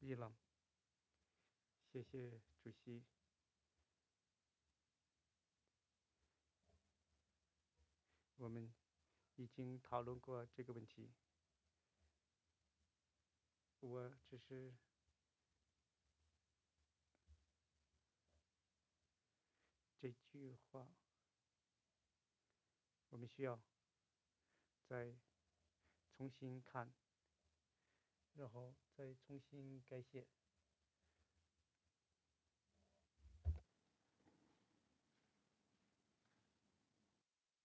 伊朗。谢谢主席。我们已经讨论过这个问题，我只是这句话，我们需要再重新看，然后再重新改写。